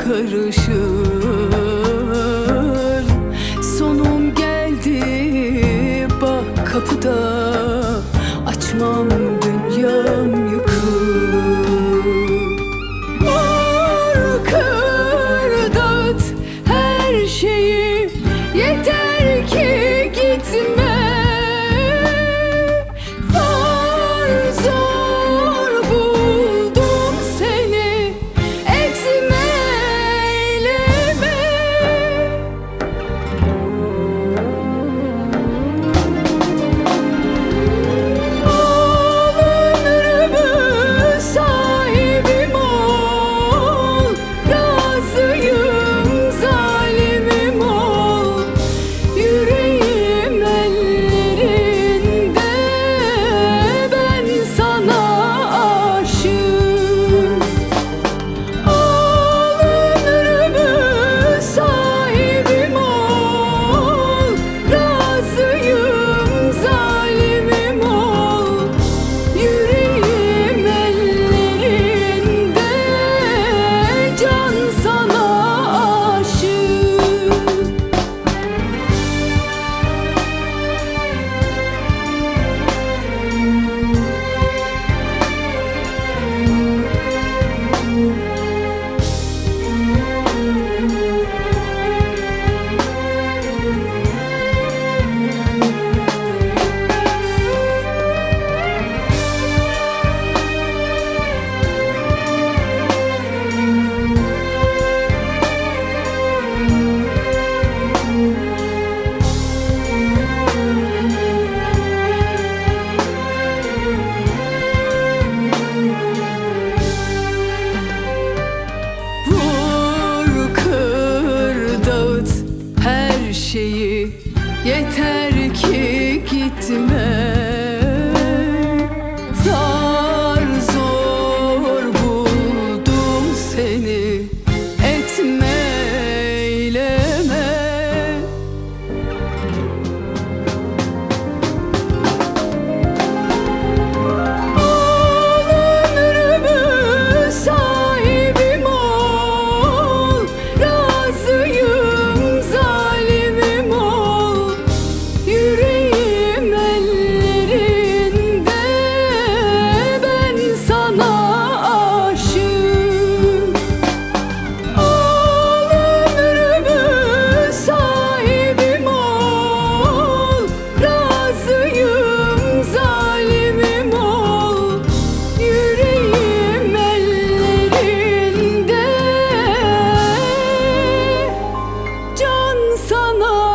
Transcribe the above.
karışır. Sonum geldi bak kapıda, açmam dünyam yıkılır. Vur kır dağıt her şeyi, yeter ki gitme. Yeter ki gitme. Zar zor buldum seni, etme eyleme. Al ömrümü sahibim ol, razıyım zalimim ol. Yüreğim ellerinde, ben sana aşığım. Al ömrümü sahibim ol, razıyım zalimim ol. Yüreğim ellerinde, can sana